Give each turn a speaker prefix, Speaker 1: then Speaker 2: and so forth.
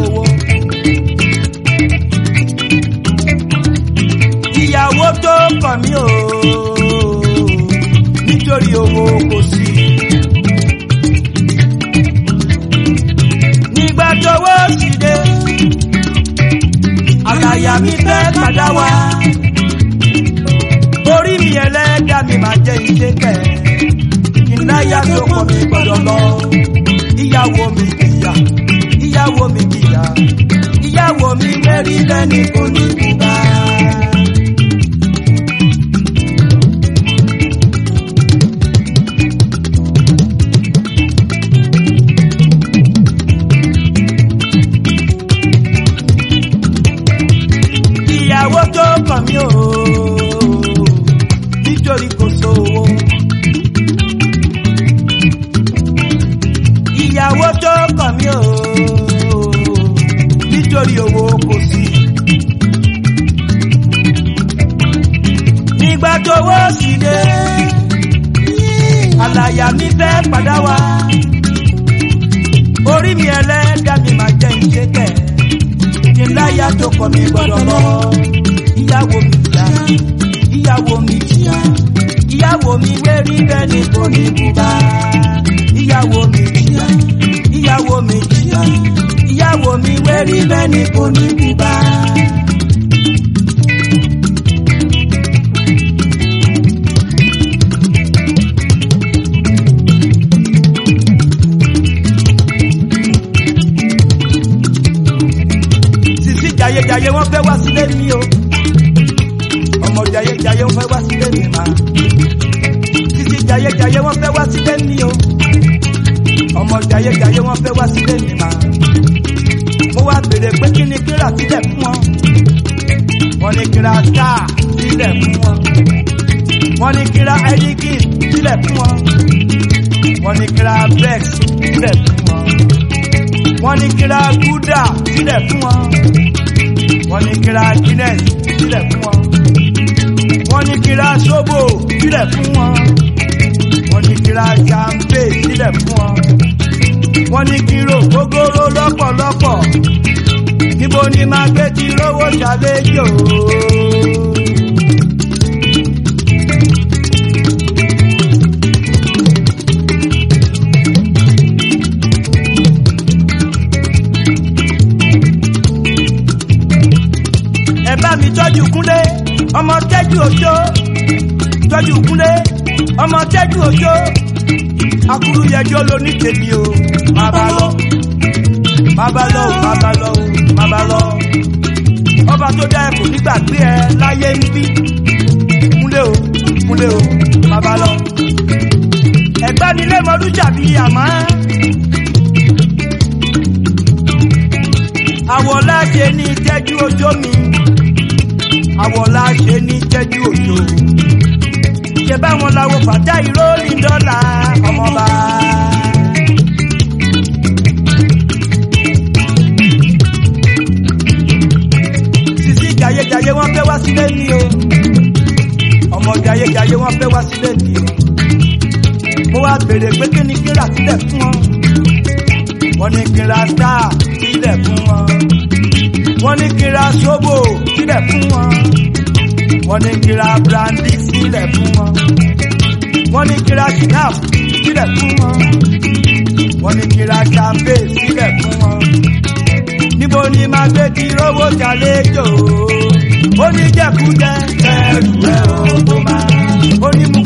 Speaker 1: sówó. Ìyàwó tó kàn mí o nítorí owó kò sí. Nígbà tówó sì dé àlàyé mi fẹ́ padà wá. Orí mi ẹlẹ́dà mi máa jẹ́ ìṣẹ́kẹ̀. Ìnáyà tó kàn mí gbọ́dọ̀ lọ. Ìyàwó mi kìyà, ìyàwó mi kìyà, ìyàwó mi mẹ́rí lẹ́ni kò ní bùbá. Ìyàwó tó kàn mí o nítorí kò sówó. Ìyàwó tó kàn mí o nítorí owó kò sí. Nígbà tówó sì dé àlàyé mi fẹ́ padà wá. Orí mi ẹlẹ́dà mi máa jẹ́ ìṣẹ́kẹ̀. Ìláyà tó kọ̀ mí gbọ́dọ̀ lọ. Ìyàwó mi kìyà, ìyàwó mi kìyà, ìyàwó mi wérí lẹ́ni kò ní bùbá. Ìyàwó mi kìyà, ìyàwó mi kìyà, ìyàwó mi wérí lẹ́ni kò ní bùbá. Jayéjayé wọ́n fẹ́ wá sílé mi o. Ọmọ jayéjayé wọ́n fẹ́ wá sílé mi ma. Títí jayéjayé wọ́n fẹ́ wá sílé mi o. Ọmọ jayéjayé wọ́n fẹ́ wá sílé mi ma. Mo wá béèrè pé kí ni kíra sílẹ̀ fún wọn. Wọ́n ní kíra star sílẹ̀ fún wọn. Wọ́n ní kíra Heineken sílẹ̀ fún wọn. Wọ́n ní kíra Bex sílẹ̀ fún wọn. Wọ́n ní kíra Gouda sílẹ̀ fún wọn. Wọ́n ní kíra Guinness sílẹ̀ fún wọn. Wọ́n ní kíra Sobo sílẹ̀ fún wọn. Wọ́n ní kíra Champagne sílẹ̀ fún wọn. Wọ́n ní kíro gógóró lọ́pọ̀lọpọ̀. Níbo ni máa gbé ti rówó ṣàlejò? Mi tọ́jú Kúnlé ọmọ tẹ́jú òjò, tọ́jú Kúnlé ọmọ tẹ́jú òjò. Akúrú yẹjọ́ ló ní tèmi o. Má bá lọ, má bá lọ o, má bá lọ o, má bá lọ. Ọba tó dá ẹ kò nígbàgbé ẹ láyé ń bí. Kúnlé o, Kúnlé o, má bá lọ. Ẹ̀gbọ́n nílé mọ́dún jàbí àmọ́. Àwọ̀lá ṣe ní tẹ́jú òjò mi. Àwọ̀lá ṣe ní tẹ́jú òjò. Ṣé báwọn làwọ̀ fàtà ìrólì dọ́là ọmọba. Sisi jayéjayé wọ́n fẹ́ wá sílé mi o. Ọmọ jayéjayé wọ́n fẹ́ wá sílé mi o. Mo wá béèrè pé kí ni kíra sílẹ̀ fún wọn. Wọ́n ní kíra star sílẹ̀ fún wọn. Wọ́n ní kíra Sobo sílẹ̀ fún wọn. Wọ́n ní kíra Brandy sílẹ̀ fún wọn. Wọ́n ní kíra Shinap sílẹ̀ fún wọn. Wọ́n ní kíra Champagne sílẹ̀ fún wọn. Níbo ni máa gbé ti rówó ṣàlejò? Ó ní jẹkújẹ ẹrù ẹ ò tó máa. Ó ní mú